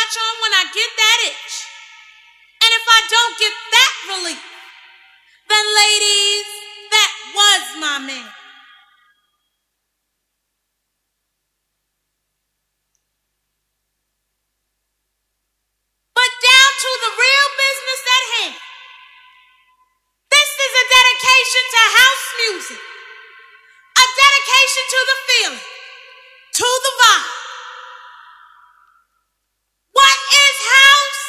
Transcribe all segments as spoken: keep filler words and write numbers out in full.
scratch on when I get that itch. And if I don't get that relief, then ladies, that was my man. But down to the real business at hand. This is a dedication to house music. A dedication to the feeling, to the vibe. What is house?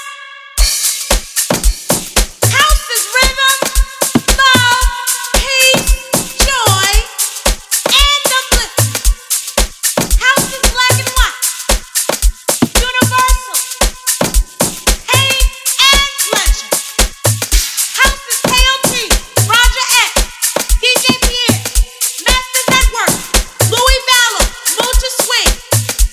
House is rhythm, love, peace, joy, and upliftment. House is black and white, universal, pain and pleasure. House is K O T, Roger X, D J Pierre, Masters at Work, Louis Vallow, Mocha Swing,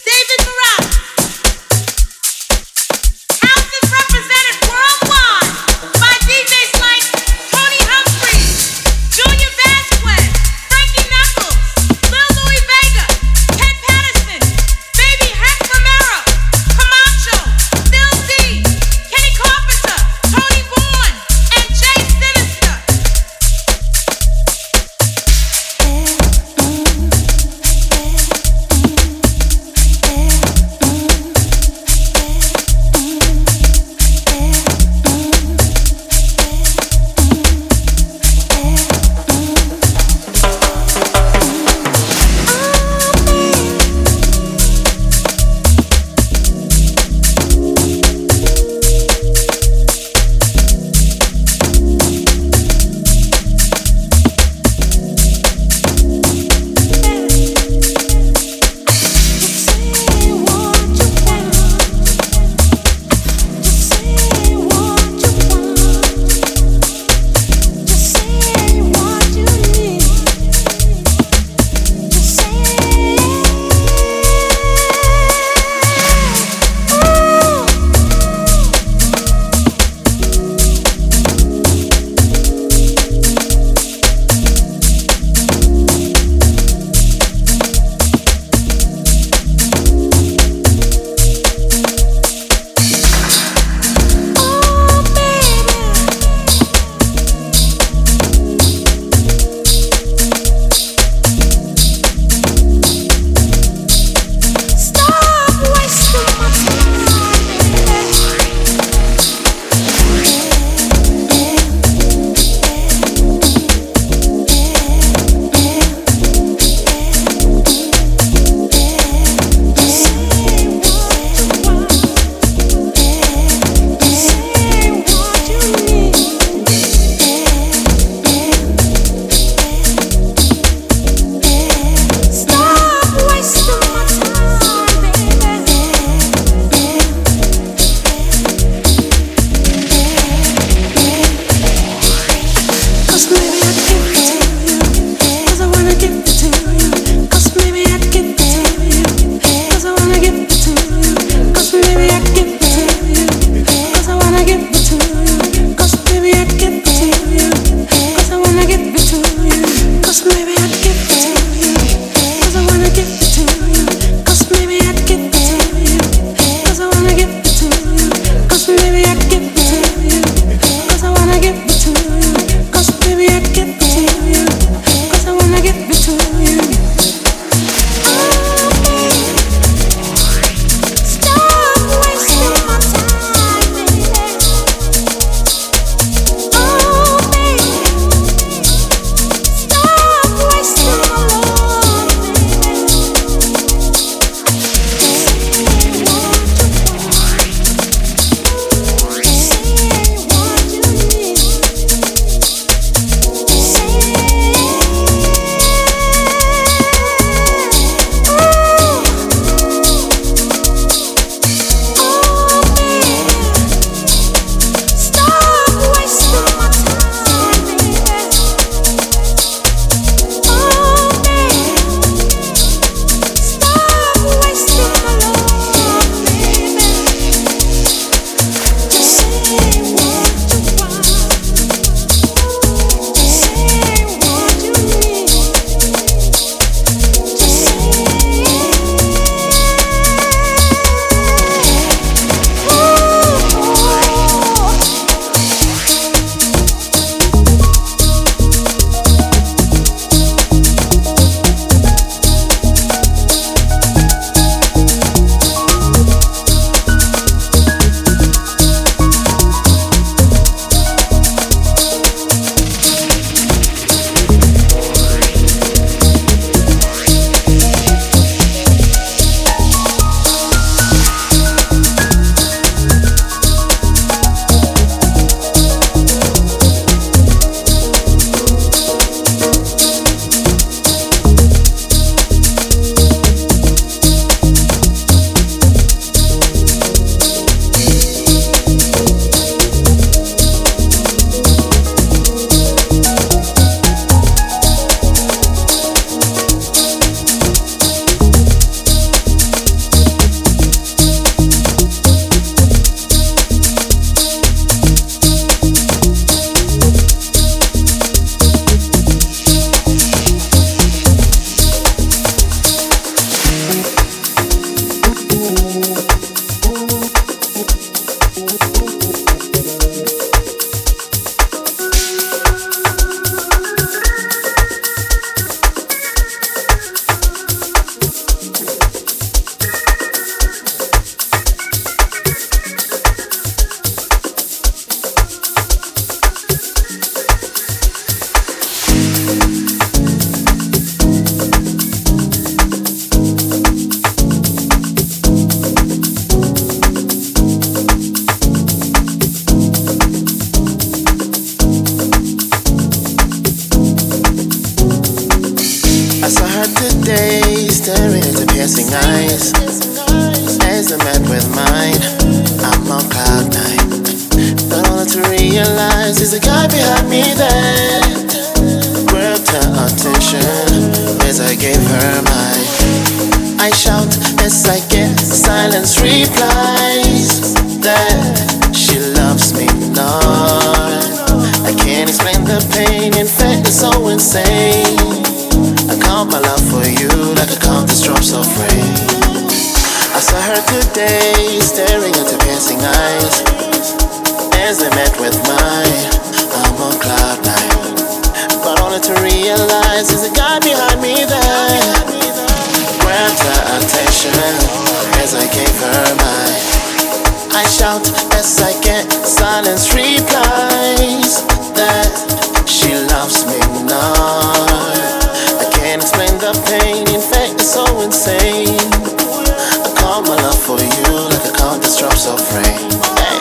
I saw her today, staring into piercing eyes. As they met with mine, I'm on cloud nine. But only to realize there's a guy behind me that grabbed her attention as I gave her mine. I shout as I get silence replies that she loves me not. I can't explain the pain, in fact it's so insane. I count my love for you like I count the drops of rain. I saw her today, staring into piercing eyes. As they met with mine, I'm on cloud nine. But only to realize there's a guy behind me that grabbed her attention as I gave her mine. I shout as I get silence replies that she loves me not. I can't explain the pain, in fact it's so insane. I count my love for you like I count the drops of rain. Hey.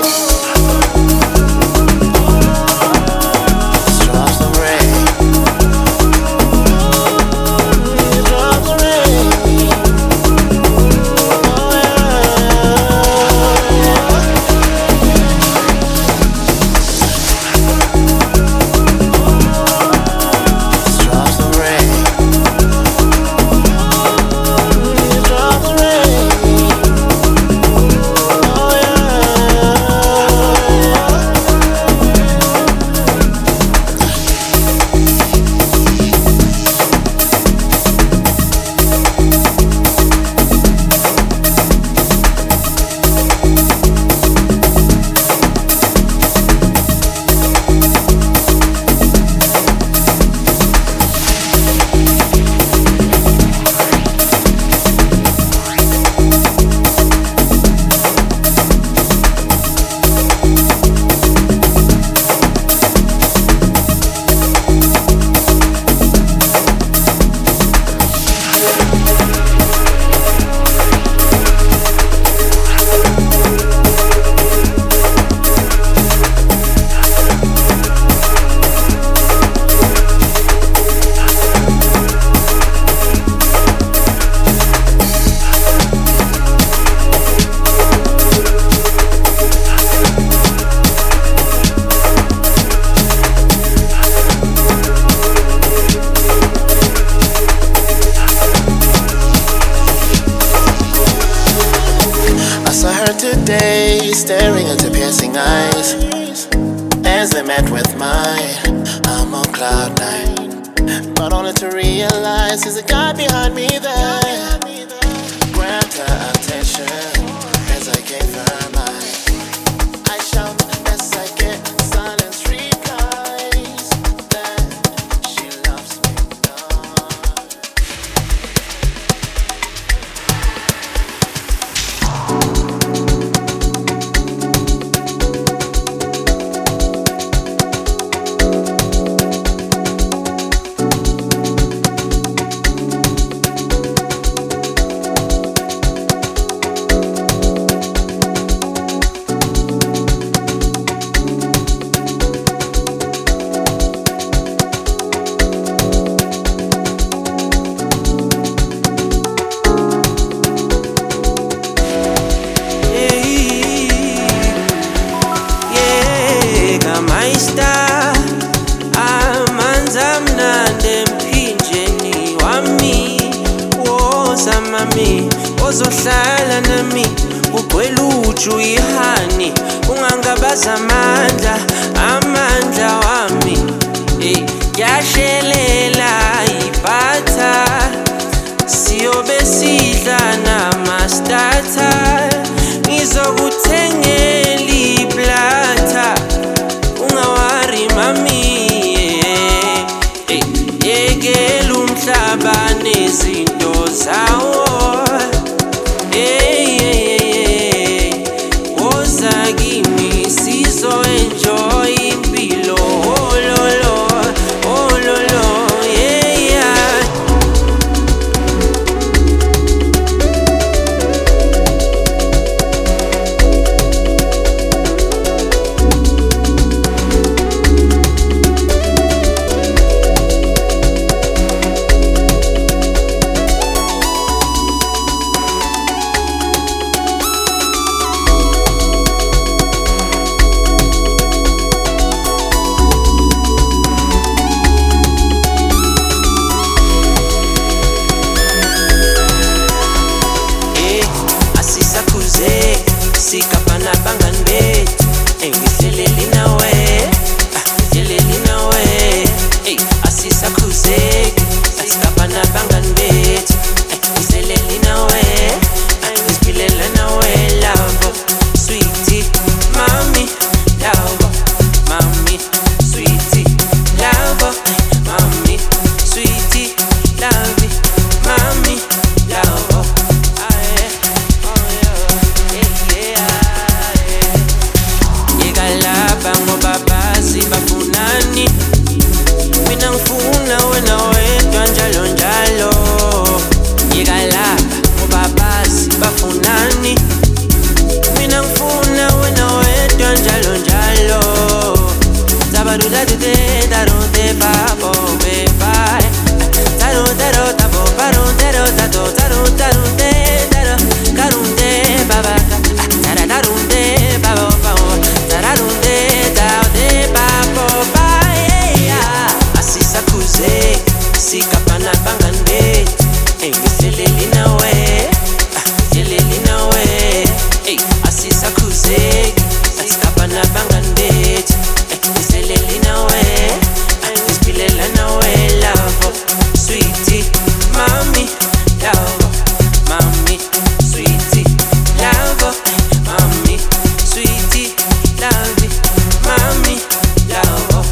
Drops of rain. Drops of rain. Oh yeah. Drops of rain. Drops of rain. Oh yeah. Today, staring into piercing eyes. As they met with mine, I'm on cloud nine. But only to realize there's a guy behind me that grabbed her attention as I gave her mine. I shout as I get silence replies that she loves me not. Ozohlala nami ugwela uju ihani ungangabaza amandla amandla wami hey yashelela ibhatha siyobe sidla namastata ngizokuthengela iblatha ungawari mami hey yekela umhlaba nezinto zawo. Hey, hey, hey, hey. Woza kimi sizo enjoy impilo. Oh lo lo, oh lo lo, yeah yeah. nabangane engiseleli nawe seleli nawe hey asisakhuzeki asikapa nabangane engiseleli nawe angisipilela nawe love sweetie mami love mami sweetie love mami sweetie love mami love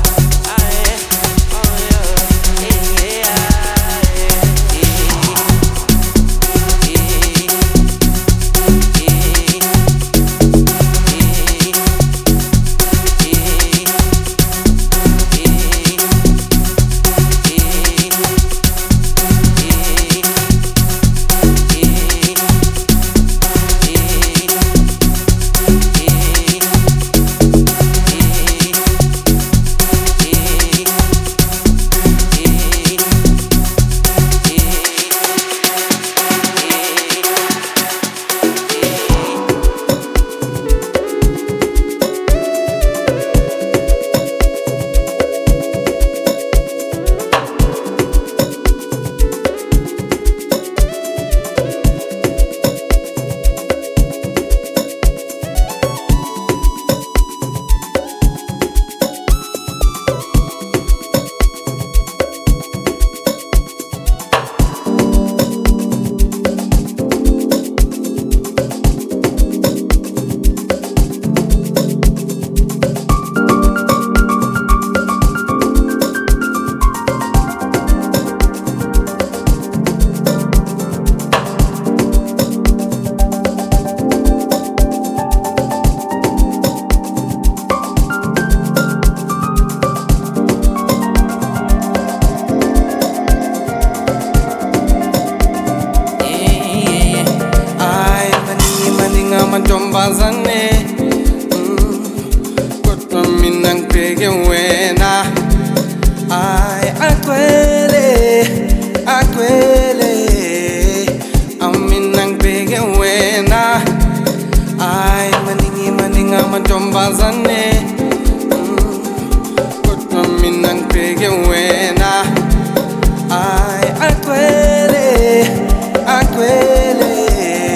mantombazane kodwa mina ngibheke wena ay agcwele agcwele amina ngibheke wena ay maningi maningi amantombazane kodwa mina ngibheke wena ay agcwele agcwele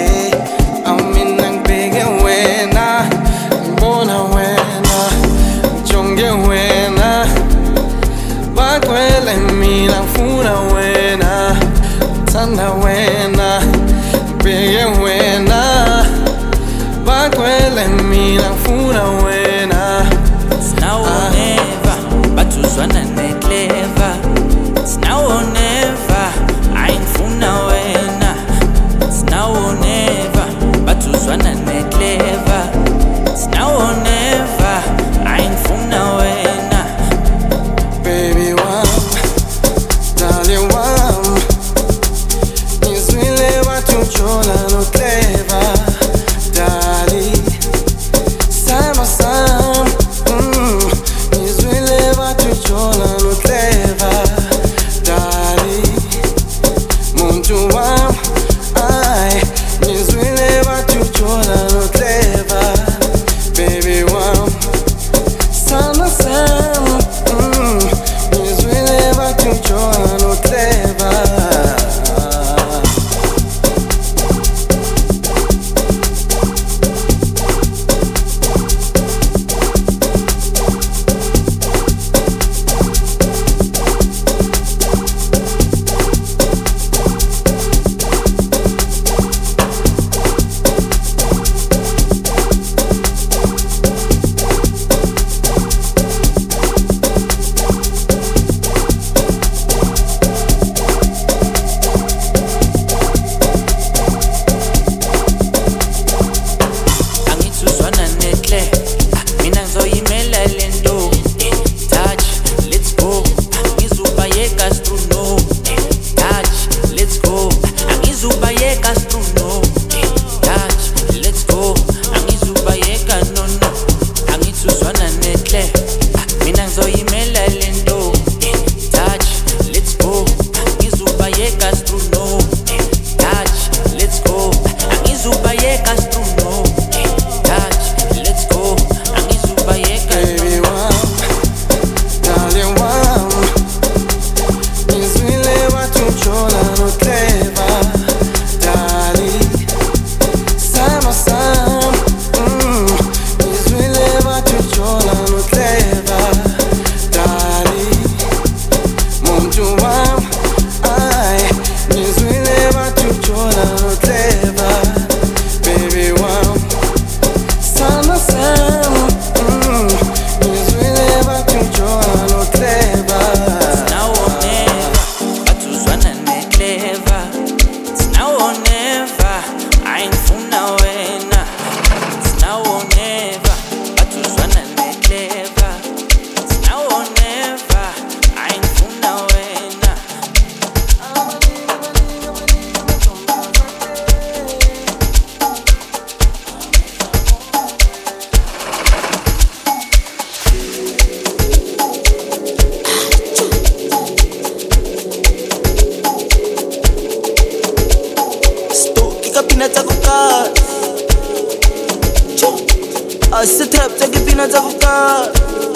mina funa wena tanda wena bege wena bakwele mina funa wena it's now or never batuzwana neclever it's now or never ayifuna wena it's now or never batuzwana neclever it's now or never ayifuna wena baby one darling one is really what you chola no clever darling sama sam mm is really what you chola no clever darling muntu wam I is really what you chola no clever baby wam sama sam mm is really what you chola no clever ayingifuna wena. It's now or never, bathi uzwana neclever. It's now or never, ayingifuna wena. Peanuts a coca. I sit up, take a peanuts a coca.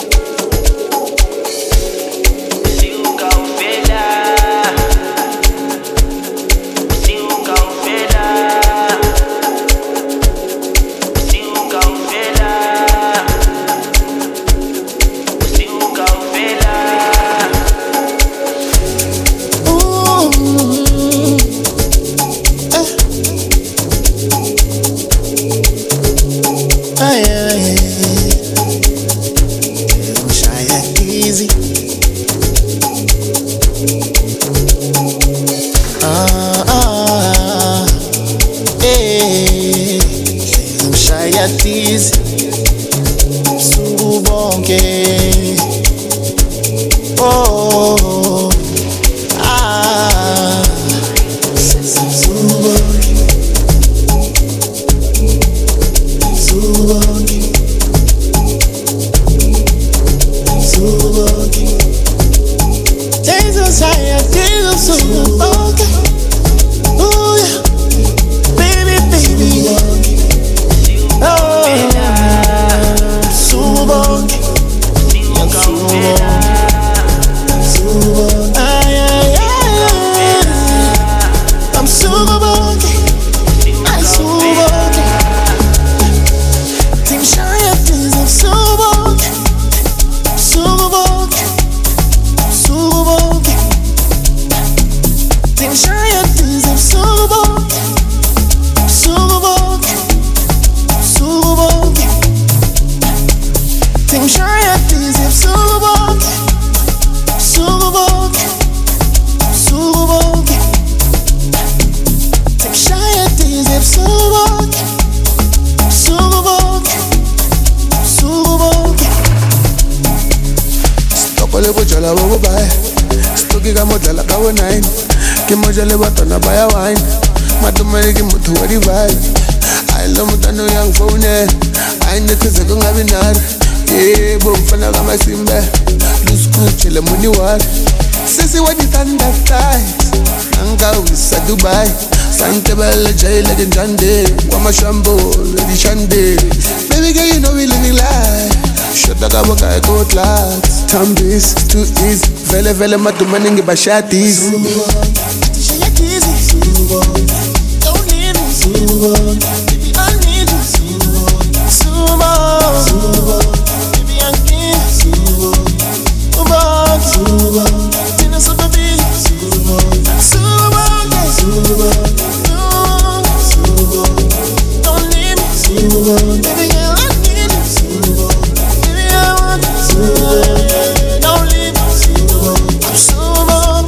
Dubai, Santa Bella J like in Jande, Wama Shambo, Lady Shande. Baby girl, you know we living life. Shut the gabo guy go class. Tambis, too easy. Vele vele matu maningi bashatis. Don't leave me. Baby, I need you. Sumo, baby, I'm here. Sumo, Sumo, Tina Subabi. Sumo. Don't leave me, baby girl, I need you. Baby, I want you. Don't leave me, I'm Sumo.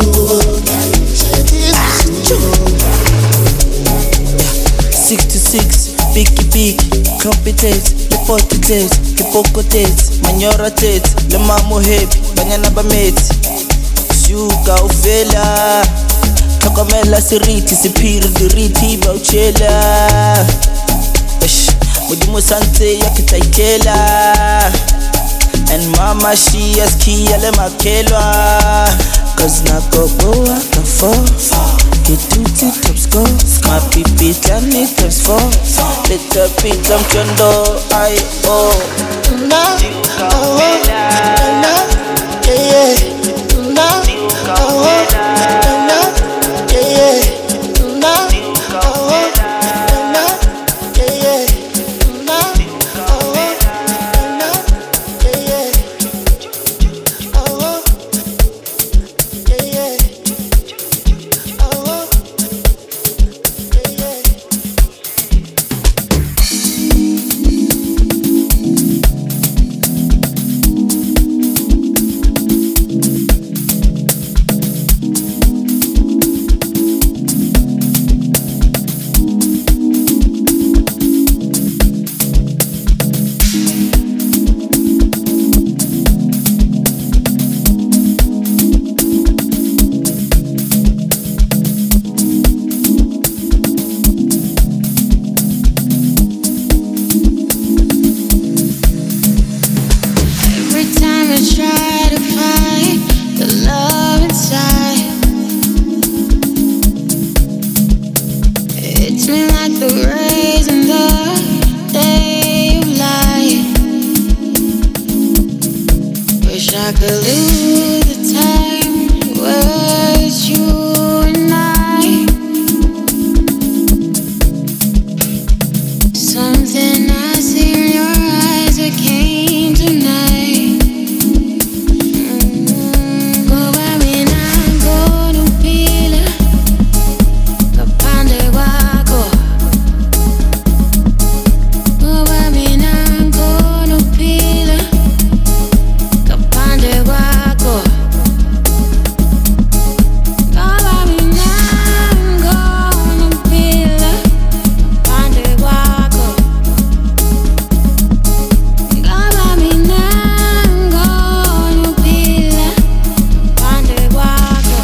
Six to six, picky picky, crumpy tates, le potty tates, le poco tates, manyora tates, le mamo happy, banyana ba mates. Suka ufela. Tokamela siriti, sipiri diriti, bauchela. Ish, mudimu sante ya kitaikela. And mama she has kia le makelwa. Cause na go go out of four. Get two tips go. My pipi tani tips four. Little bit I'm chondo, I oh. Na, oh, na, yeah, yeah. Na, oh, na. Swim like the rays in the daylight. Wish I could lose the time with you and I. Something I see in your eyes that came tonight. Mm-hmm. Go by me now, go to Pila, Capande Guaco. Go by me now, go to Pila, Capande Guaco. Go by me now, go to Pila, Capande Guaco. Go by me now, go to Pila, Capande Guaco.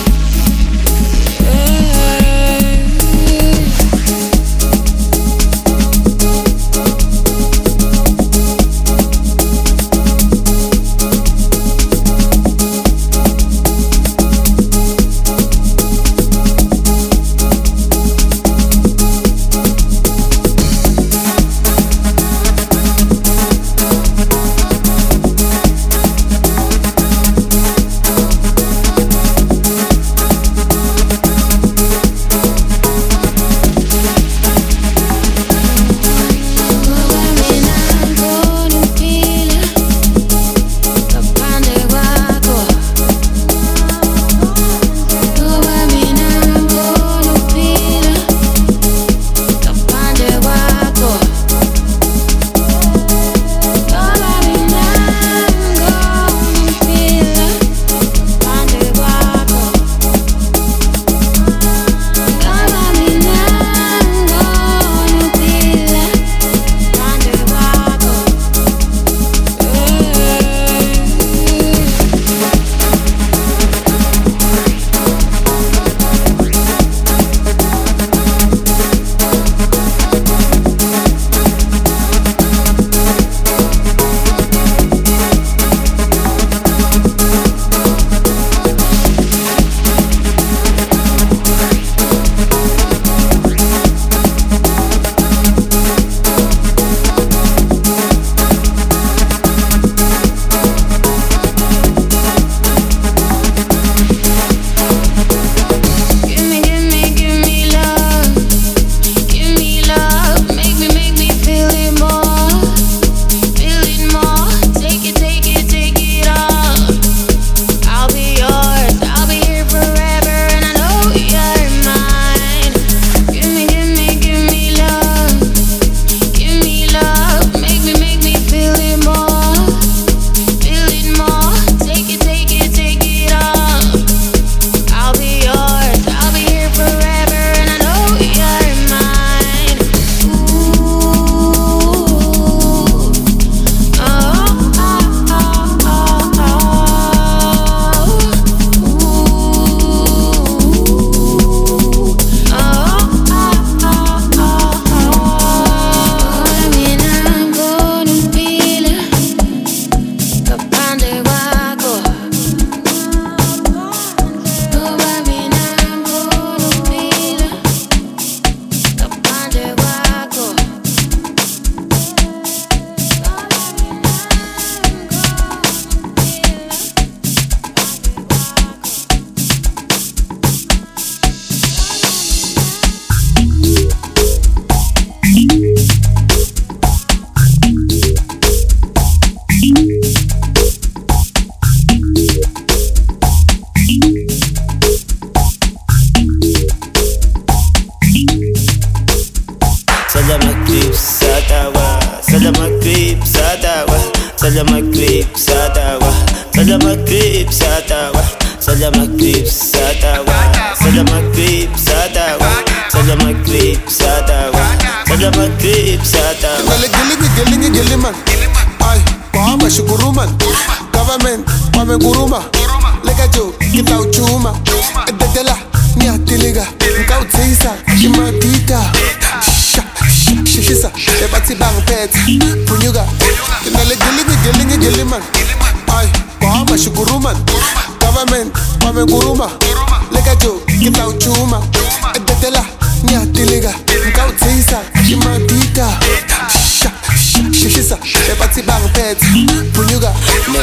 Government, wame guruma, lega jo, kita uchuma, edetela, ni atiliga, nka utisa, imatita, sha, sha, shishisa, ebati bang pet, punyuga, kinale gilingi gilingi giliman, ay, wame shukuruman, government, wame guruma, lega jo, kita uchuma, edetela, ni atiliga, nka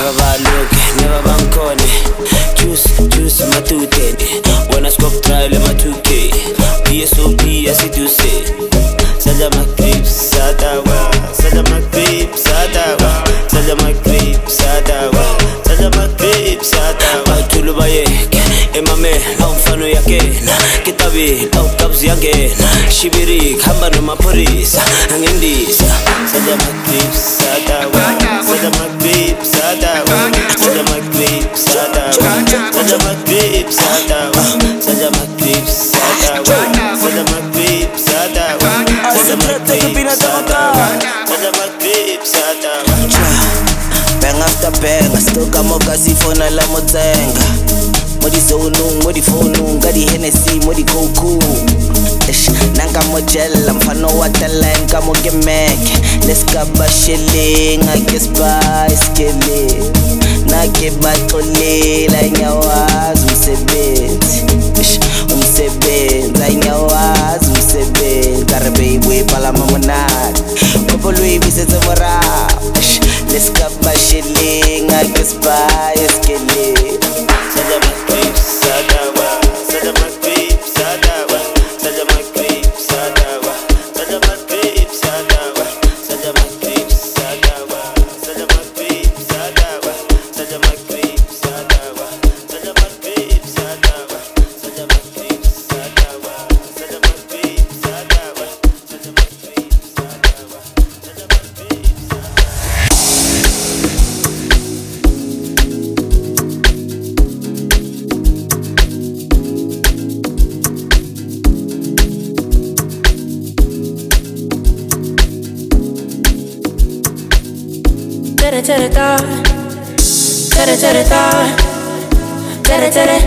never look, never bankone. Juice, juice, matute. When I scope trial, my two K. B S O P, as it do say. Saja my creeps, sadawa. Saja my creeps, sadawa. Saja my creeps, sadawa. Saja my creeps, sadawa. Tulubaye, emame, au mfano yake. Kitabi, au kabzi yake. Shibiri, kamba no mapolisa. Angindisa. Saja my creeps, sadawa. Saja my creeps, sadawa. Saja my creeps, sadawa. Saja my creeps, sadawa. Saja my creeps, sadawa. Saja my creeps, sadawa. Saja my creeps, sadawa. Saja my creeps, sadawa. Bang after bang, still come up kasi phone la motenga. Modi zonu, modi phone, gadi Hennessy, modi coco. Ish, nanga mojella, mfano watala, nka moge mek. Let's go bashilling, I guess by skilly. Nake batole, la nyawaz, umsebet. Ish, umsebet, la nyawaz, umsebet. Garbe we pala mamonat. Kopo lui bisete mora. Ish, let's go bashilling, I guess by skilly. Saja my creeps, sadawa. Saja my creeps, sadawa. Saja my creeps, sadawa. Saja my creeps, sadawa. Saja my creeps, sadawa. Saja my creeps, sadawa. Saja my creeps, sadawa. Saja my creeps, sadawa. Saja my creeps, sadawa. Saja my creeps, sadawa. Saja my creeps, sadawa. Saja my creeps, Tere tere ta, tere tere ta, tere tere.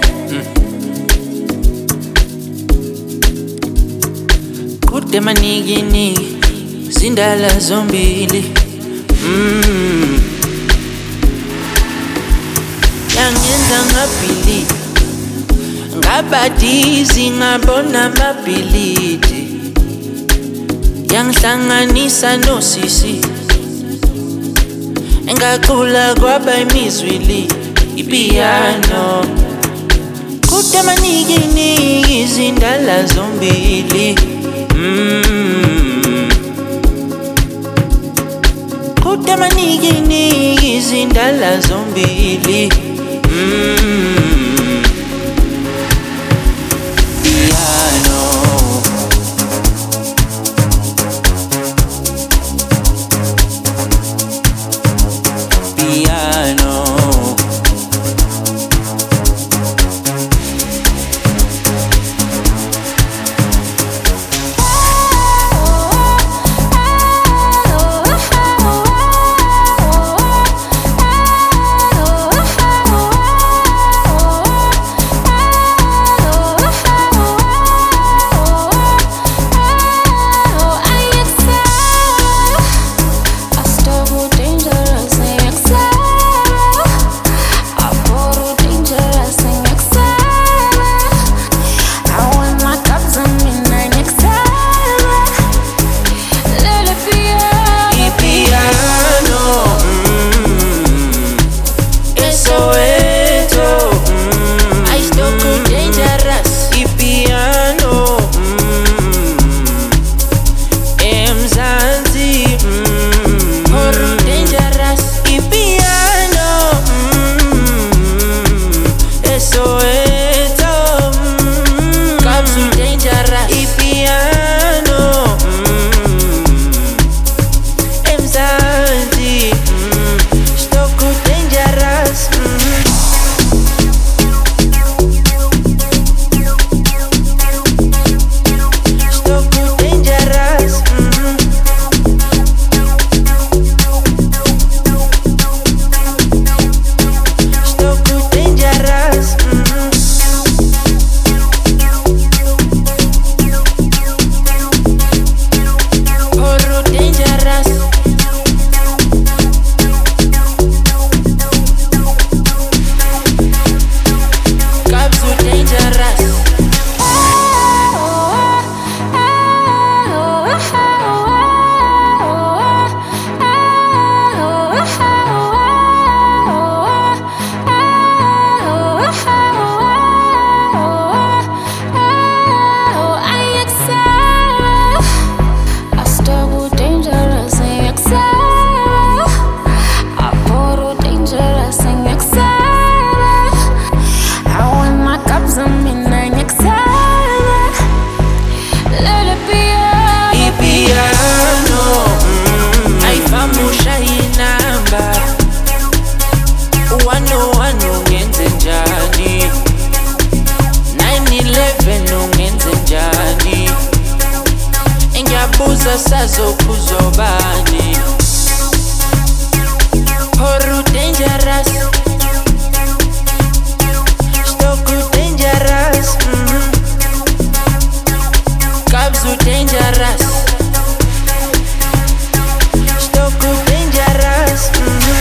Kude manigi nigi, zindala zombili. Mm. Yangenza ngabili, ngabadizi ngabona mability. Yangihlanganisa nosisi. Engacula kwaba imizwili ipiano. Kude manigi nigi zindala zombili. Mm. Kude manigi nigi zindala zombili. Mm. Piano. Piano. sazokuzobani. Horu dangerous, Stoku dangerous, mm-hmm. Kabzu dangerous, Stoku dangerous, mm-hmm.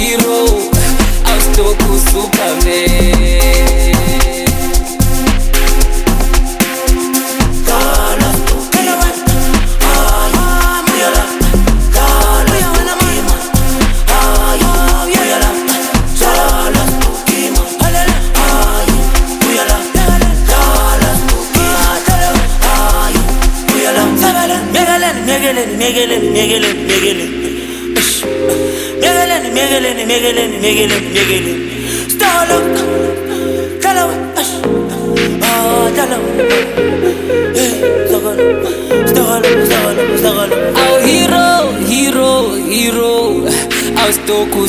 hero, awustoku Superman. Megaleni, megaleni, megaleni, megaleni. Megaleni, megaleni, megaleni, megaleni, megaleni. Stalo, stalo, ah, stalo. Hey, stalo, stalo, stalo, stalo. Our hero, hero, hero, awustoku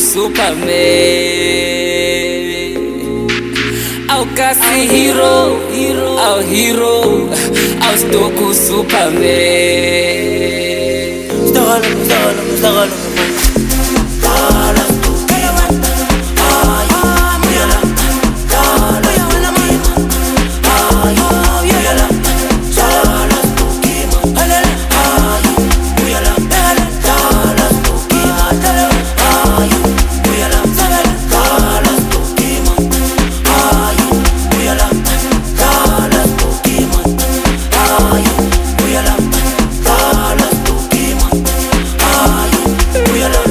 Superman. Our kasi hero, hero, our hero, awustoku Superman. Stalo, stalo, stalo. We are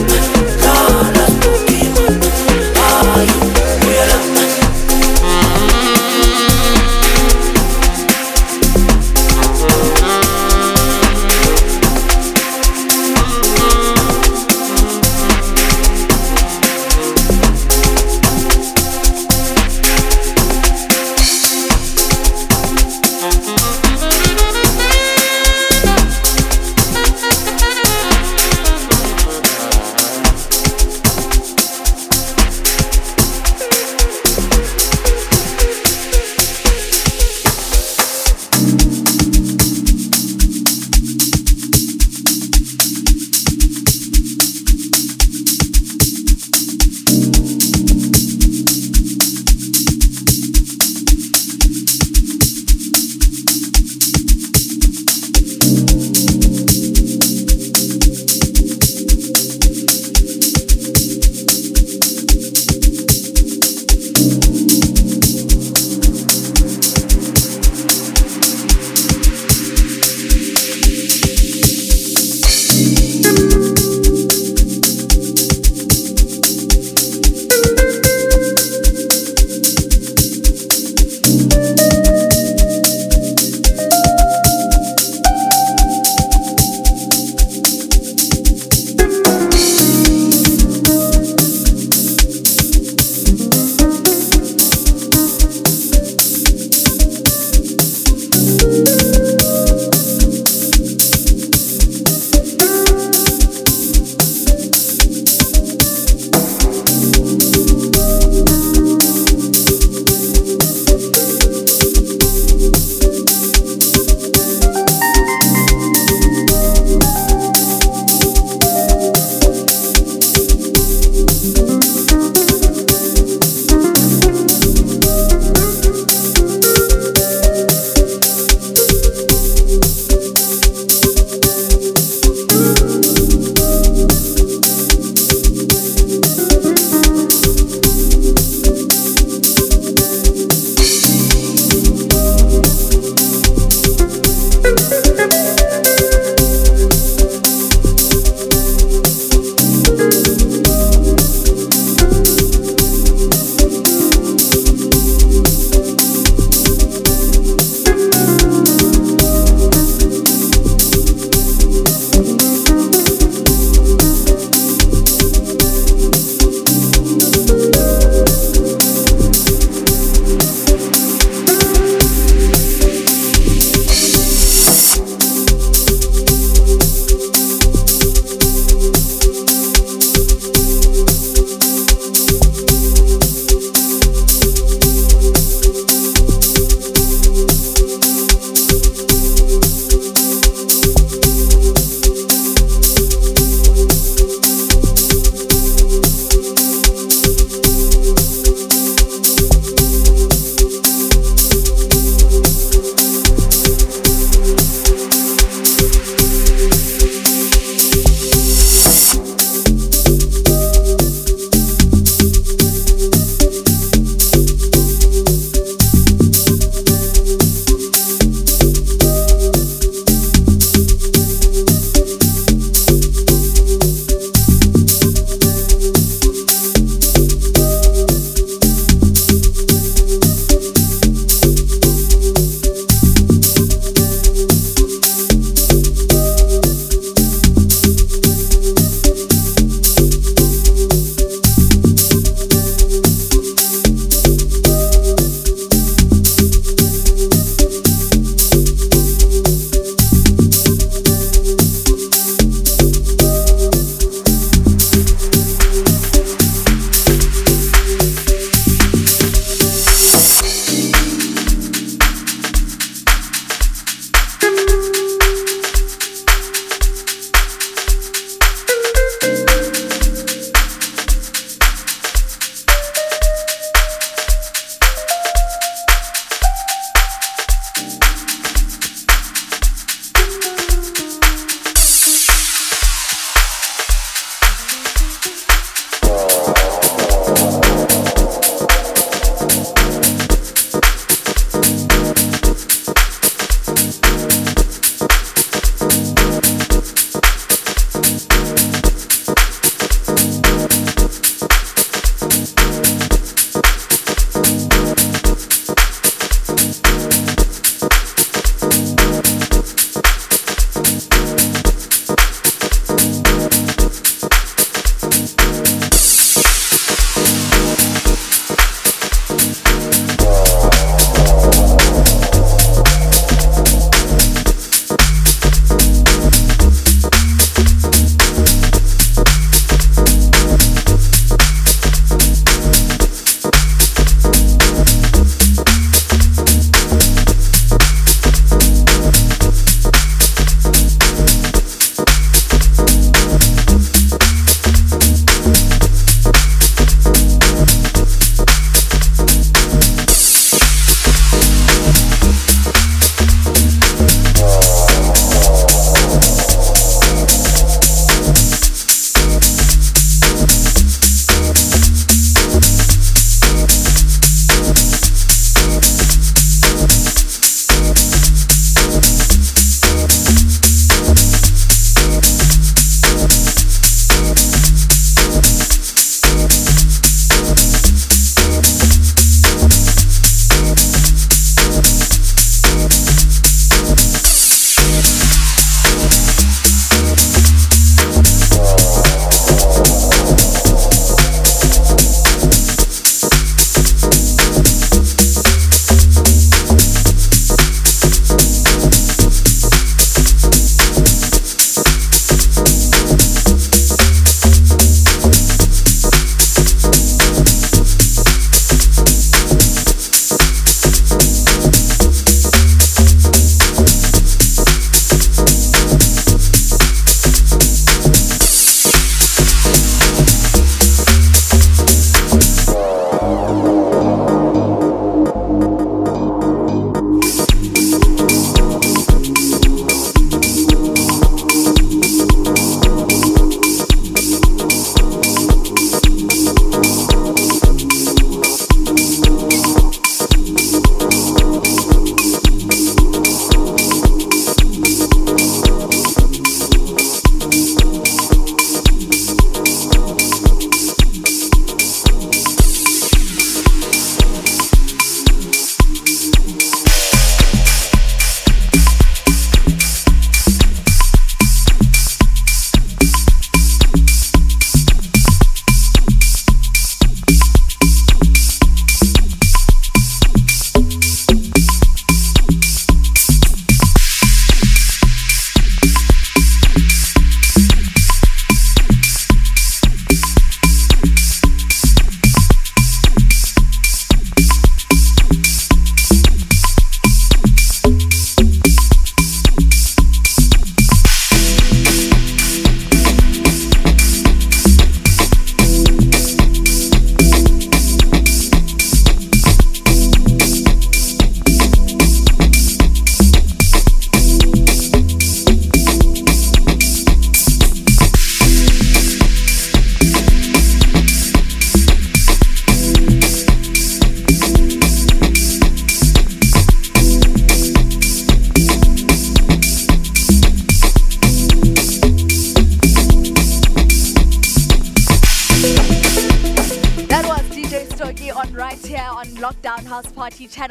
Party channel.